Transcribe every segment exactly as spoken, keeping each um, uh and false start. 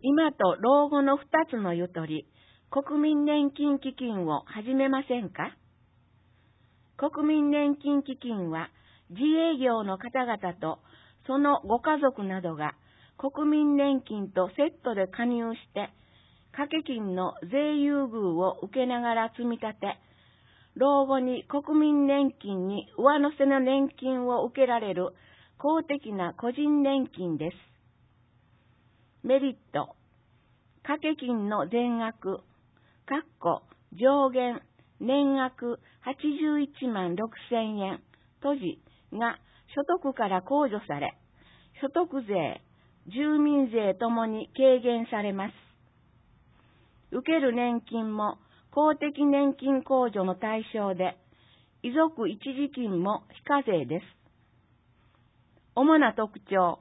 今と老後の二つのゆとり、国民年金基金を始めませんか？国民年金基金は自営業の方々とそのご家族などが国民年金とセットで加入して掛け金の税優遇を受けながら積み立て、老後に国民年金に上乗せの年金を受けられる公的な個人年金です。メリット、掛け金の全額、かっこ上限年額はちじゅういちまんろくせんえん、とじが所得から控除され、所得税、住民税ともに軽減されます。受ける年金も公的年金控除の対象で、遺族一時金も非課税です。主な特徴、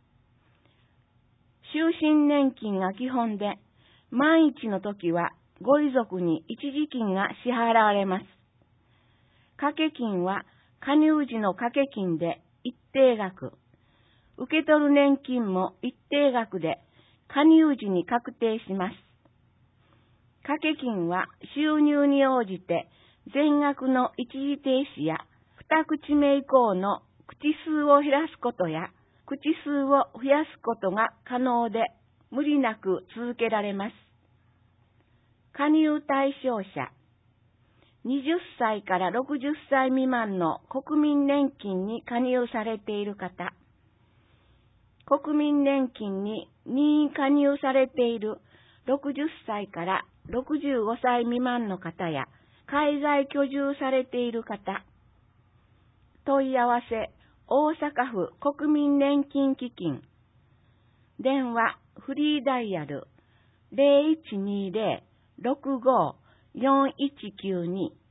終身年金が基本で、万一の時はご遺族に一時金が支払われます。掛け金は加入時の掛け金で一定額、受け取る年金も一定額で加入時に確定します。掛け金は収入に応じて全額の一時停止や二口目以降の口数を減らすことや口数を増やすことが可能で無理なく続けられます。加入対象者、にじゅっさいからろくじゅっさい未満の国民年金に加入されている方、国民年金に任意加入されているろくじゅっさいからろくじゅうごさい未満の方や海外居住されている方、問い合わせ、大阪府国民年金基金、電話フリーダイヤル ゼロいちにゼロ ろくご よんいちきゅうに